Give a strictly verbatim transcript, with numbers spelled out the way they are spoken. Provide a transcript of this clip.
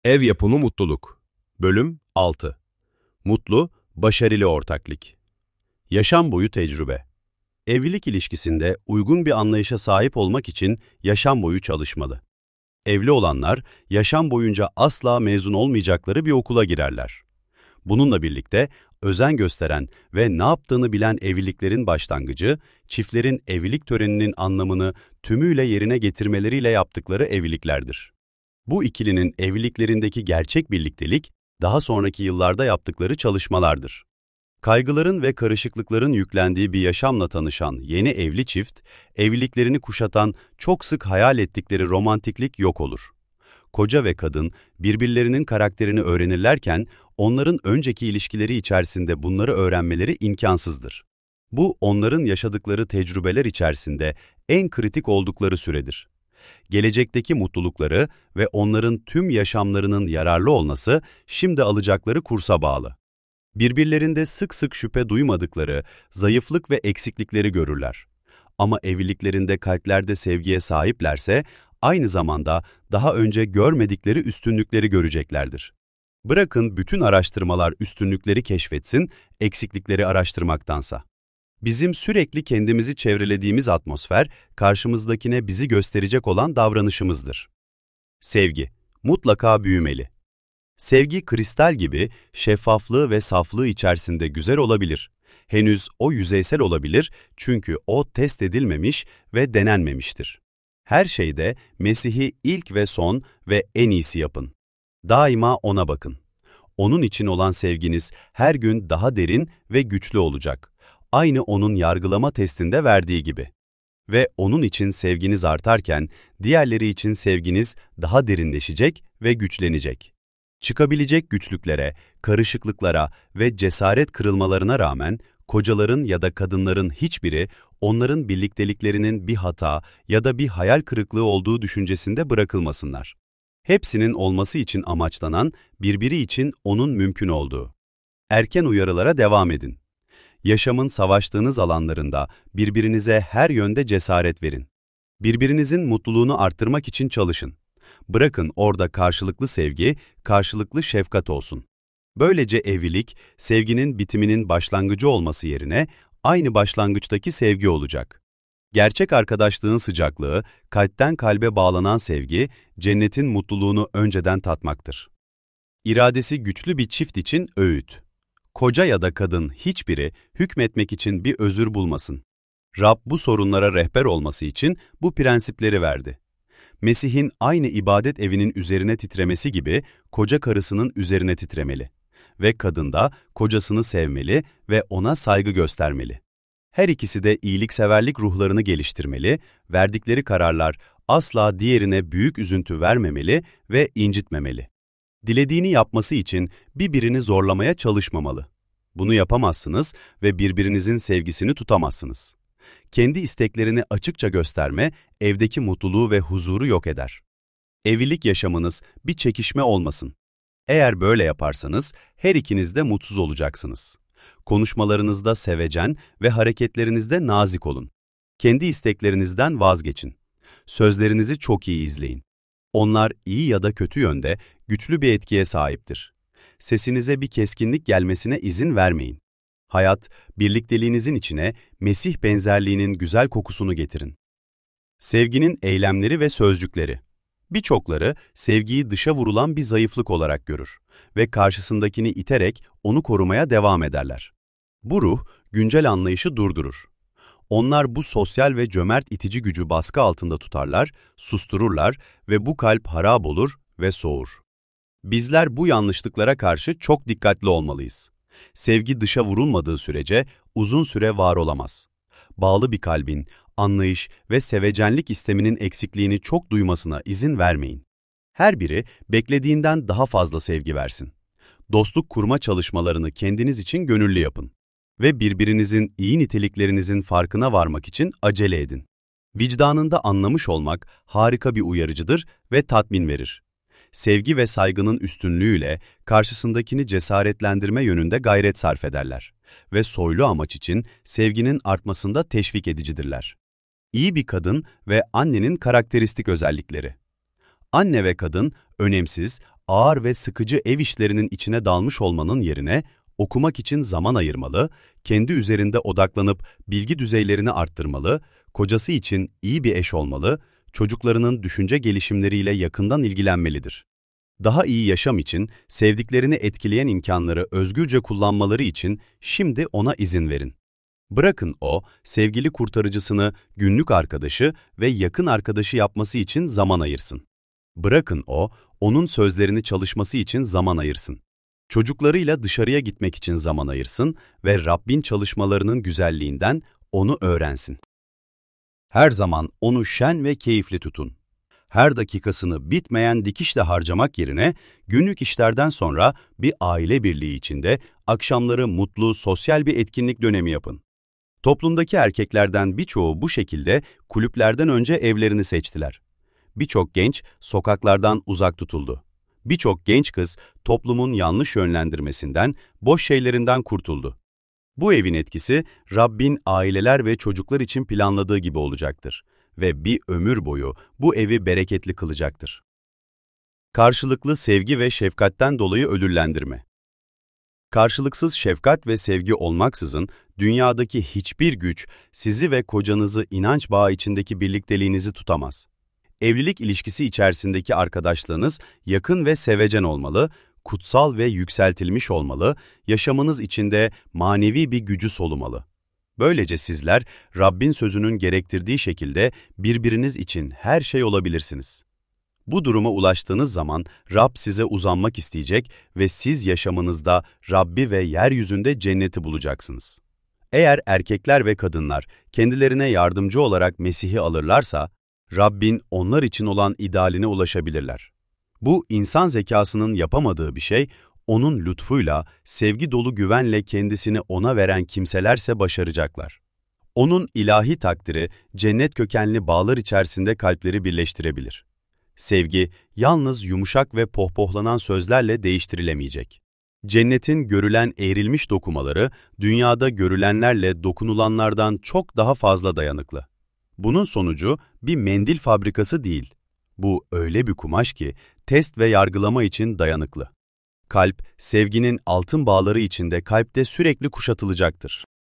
Ev yapımı mutluluk. Bölüm altı. Mutlu, başarılı ortaklık. Yaşam boyu tecrübe. Evlilik ilişkisinde uygun bir anlayışa sahip olmak için yaşam boyu çalışmalı. Evli olanlar, yaşam boyunca asla mezun olmayacakları bir okula girerler. Bununla birlikte, özen gösteren ve ne yaptığını bilen evliliklerin başlangıcı, çiftlerin evlilik töreninin anlamını tümüyle yerine getirmeleriyle yaptıkları evliliklerdir. Bu ikilinin evliliklerindeki gerçek birliktelik, daha sonraki yıllarda yaptıkları çalışmalardır. Kaygıların ve karışıklıkların yüklendiği bir yaşamla tanışan yeni evli çift, evliliklerini kuşatan çok sık hayal ettikleri romantiklik yok olur. Koca ve kadın birbirlerinin karakterini öğrenirlerken, onların önceki ilişkileri içerisinde bunları öğrenmeleri imkansızdır. Bu, onların yaşadıkları tecrübeler içerisinde en kritik oldukları süredir. Gelecekteki mutlulukları ve onların tüm yaşamlarının yararlı olması şimdi alacakları kursa bağlı. Birbirlerinde sık sık şüphe duymadıkları zayıflık ve eksiklikleri görürler. Ama evliliklerinde kalplerde sevgiye sahiplerse, aynı zamanda daha önce görmedikleri üstünlükleri göreceklerdir. Bırakın bütün araştırmalar üstünlükleri keşfetsin, eksiklikleri araştırmaktansa. Bizim sürekli kendimizi çevrelediğimiz atmosfer, karşımızdakine bizi gösterecek olan davranışımızdır. Sevgi, mutlaka büyümeli. Sevgi kristal gibi şeffaflığı ve saflığı içerisinde güzel olabilir. Henüz o yüzeysel olabilir çünkü o test edilmemiş ve denenmemiştir. Her şeyde Mesih'i ilk ve son ve en iyisi yapın. Daima ona bakın. Onun için olan sevginiz her gün daha derin ve güçlü olacak. Aynı onun yargılama testinde verdiği gibi. Ve onun için sevginiz artarken, diğerleri için sevginiz daha derinleşecek ve güçlenecek. Çıkabilecek güçlüklere, karışıklıklara ve cesaret kırılmalarına rağmen, kocaların ya da kadınların hiçbiri, onların birlikteliklerinin bir hata ya da bir hayal kırıklığı olduğu düşüncesinde bırakılmasınlar. Hepsinin olması için amaçlanan, birbiri için onun mümkün olduğu. Erken uyarılara devam edin. Yaşamın savaştığınız alanlarında birbirinize her yönde cesaret verin. Birbirinizin mutluluğunu arttırmak için çalışın. Bırakın orada karşılıklı sevgi, karşılıklı şefkat olsun. Böylece evlilik, sevginin bitiminin başlangıcı olması yerine aynı başlangıçtaki sevgi olacak. Gerçek arkadaşlığın sıcaklığı, kalpten kalbe bağlanan sevgi, cennetin mutluluğunu önceden tatmaktır. İradesi güçlü bir çift için öğüt. Koca ya da kadın hiçbiri hükmetmek için bir özür bulmasın. Rab bu sorunlara rehber olması için bu prensipleri verdi. Mesih'in aynı ibadet evinin üzerine titremesi gibi koca karısının üzerine titremeli. Ve kadın da kocasını sevmeli ve ona saygı göstermeli. Her ikisi de iyilikseverlik ruhlarını geliştirmeli, verdikleri kararlar asla diğerine büyük üzüntü vermemeli ve incitmemeli. Dilediğini yapması için birbirini zorlamaya çalışmamalı. Bunu yapamazsınız ve birbirinizin sevgisini tutamazsınız. Kendi isteklerini açıkça gösterme, evdeki mutluluğu ve huzuru yok eder. Evlilik yaşamınız bir çekişme olmasın. Eğer böyle yaparsanız, her ikiniz de mutsuz olacaksınız. Konuşmalarınızda sevecen ve hareketlerinizde nazik olun. Kendi isteklerinizden vazgeçin. Sözlerinizi çok iyi izleyin. Onlar iyi ya da kötü yönde güçlü bir etkiye sahiptir. Sesinize bir keskinlik gelmesine izin vermeyin. Hayat, birlikteliğinizin içine Mesih benzerliğinin güzel kokusunu getirin. Sevginin eylemleri ve sözcükleri. Birçokları sevgiyi dışa vurulan bir zayıflık olarak görür ve karşısındakini iterek onu korumaya devam ederler. Bu ruh, güncel anlayışı durdurur. Onlar bu sosyal ve cömert itici gücü baskı altında tutarlar, sustururlar ve bu kalp harap olur ve soğur. Bizler bu yanlışlıklara karşı çok dikkatli olmalıyız. Sevgi dışa vurulmadığı sürece uzun süre var olamaz. Bağlı bir kalbin, anlayış ve sevecenlik isteminin eksikliğini çok duymasına izin vermeyin. Her biri beklediğinden daha fazla sevgi versin. Dostluk kurma çalışmalarını kendiniz için gönüllü yapın. Ve birbirinizin iyi niteliklerinizin farkına varmak için acele edin. Vicdanında anlamış olmak harika bir uyarıcıdır ve tatmin verir. Sevgi ve saygının üstünlüğüyle karşısındakini cesaretlendirme yönünde gayret sarf ederler ve soylu amaç için sevginin artmasında teşvik edicidirler. İyi bir kadın ve annenin karakteristik özellikleri. Anne ve kadın önemsiz ağır ve sıkıcı ev işlerinin içine dalmış olmanın yerine okumak için zaman ayırmalı, kendi üzerinde odaklanıp bilgi düzeylerini arttırmalı, kocası için iyi bir eş olmalı, çocuklarının düşünce gelişimleriyle yakından ilgilenmelidir. Daha iyi yaşam için, sevdiklerini etkileyen imkanları özgürce kullanmaları için şimdi ona izin verin. Bırakın o, sevgili kurtarıcısını günlük arkadaşı ve yakın arkadaşı yapması için zaman ayırsın. Bırakın o, onun sözlerini çalışması için zaman ayırsın. Çocuklarıyla dışarıya gitmek için zaman ayırsın ve Rabbin çalışmalarının güzelliğinden onu öğrensin. Her zaman onu şen ve keyifli tutun. Her dakikasını bitmeyen dikişle harcamak yerine günlük işlerden sonra bir aile birliği içinde akşamları mutlu, sosyal bir etkinlik dönemi yapın. Toplumdaki erkeklerden birçoğu bu şekilde kulüplerden önce evlerini seçtiler. Birçok genç sokaklardan uzak tutuldu. Birçok genç kız toplumun yanlış yönlendirmesinden, boş şeylerinden kurtuldu. Bu evin etkisi Rabbin aileler ve çocuklar için planladığı gibi olacaktır ve bir ömür boyu bu evi bereketli kılacaktır. Karşılıklı sevgi ve şefkatten dolayı ödüllendirme. Karşılıksız şefkat ve sevgi olmaksızın dünyadaki hiçbir güç sizi ve kocanızı inanç bağı içindeki birlikteliğinizi tutamaz. Evlilik ilişkisi içerisindeki arkadaşlığınız yakın ve sevecen olmalı, kutsal ve yükseltilmiş olmalı, yaşamınız içinde manevi bir gücü solumalı. Böylece sizler Rabbin sözünün gerektirdiği şekilde birbiriniz için her şey olabilirsiniz. Bu duruma ulaştığınız zaman Rab size uzanmak isteyecek ve siz yaşamınızda Rabbi ve yeryüzünde cenneti bulacaksınız. Eğer erkekler ve kadınlar kendilerine yardımcı olarak Mesih'i alırlarsa, Rabbin onlar için olan idealine ulaşabilirler. Bu insan zekasının yapamadığı bir şey, onun lütfuyla, sevgi dolu güvenle kendisini ona veren kimselerse başaracaklar. Onun ilahi takdiri, cennet kökenli bağlar içerisinde kalpleri birleştirebilir. Sevgi, yalnız yumuşak ve pohpohlanan sözlerle değiştirilemeyecek. Cennetin görülen eğrilmiş dokumaları, dünyada görülenlerle dokunulanlardan çok daha fazla dayanıklı. Bunun sonucu bir mendil fabrikası değil. Bu öyle bir kumaş ki test ve yargılama için dayanıklı. Kalp, sevginin altın bağları içinde kalpte sürekli kuşatılacaktır.